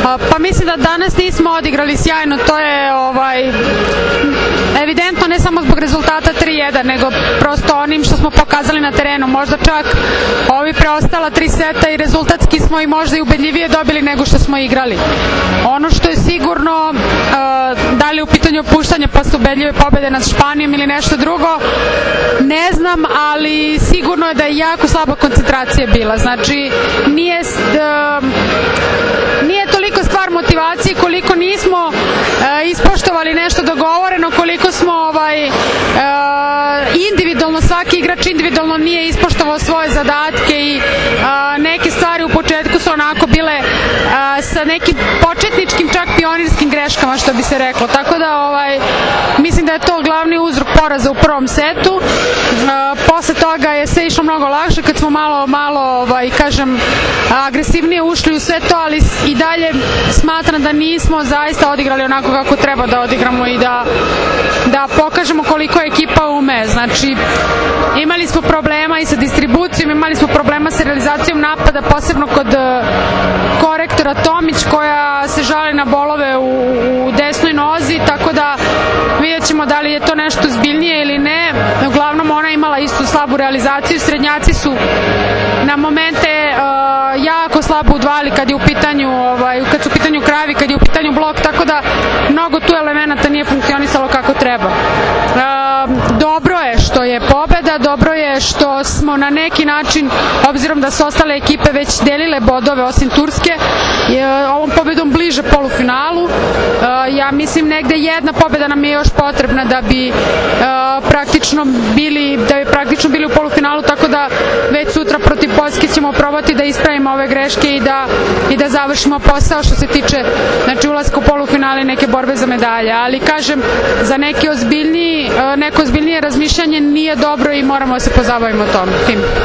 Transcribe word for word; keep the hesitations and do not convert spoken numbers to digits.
Pa mislim da danas nismo odigrali sjajno, to je ovaj, evidentno ne samo zbog rezultata tri jedan, nego prosto onim što smo pokazali na terenu. Možda čak ovi preostala tri seta i rezultatski smo i možda i ubedljivije dobili nego što smo igrali. Ono što je sigurno, da li u pitanju opuštanja posle ubedljive pobede nad Španijom ili nešto drugo, ne znam, ali sigurno je da je jako slaba koncentracija bila. Znači, nije, nije toliko stvar motivacije koliko nismo ispoštovali nešto dogovoreno, koliko smo ovaj, individualno, svaki igrač individualno nije ispoštovao svoje zadatke i neke stvari u početku su onako bile sa nekim početničkim, čak pionirskim greškama, što bi se reklo. Tako da ovaj, mislim da je to glavni uzrok poraza u prvom setu. Posle toga je sve išlo mnogo lakše kad smo malo, malo ovaj, kažem, agresivnije ušli u sve to, ali i dalje smatram da nismo zaista odigrali onako kako treba da odigramo i da, da pokažemo koliko ekipa ume. Znači, imali smo problema i sa distribucijom, imali smo problema sa realizacijom napada, posebno kod korektora Tomić, koja se žali na bolove u, u desnoj nozi, tako da vidjet ćemo da li je to nešto zbiljnije ili ne. Uglavnom, ona je imala istu slabu realizaciju, srednjaci su na momente uh, jako slabo udvali kad je u pitanju, ovaj, kad su u pitanju krajevi, kad je u pitanju blok, tako da mnogo tu elemenata nije funkcionisalo kako treba. Uh, dobro je što je pobeda, dobro je što smo na neki način, obzirom da su ostale ekipe već delile bodove osim Turske, je ovom pobedom bliže polufinalu. Uh, ja mislim negde jedna pobeda nam je još potrebna da bi uh, praktično bili, da bi praktično bili u polufinalu, tako da već sutra protiv Poljske ćemo probati da ispravimo ove greške i da, i da završimo posao što se tiče, znači, ulaska u polufinale i neke borbe za medalje. Ali kažem, za neke ozbiljniji, neko ozbiljnije razmišljanje nije dobro i moramo da se pozabavimo tom tim.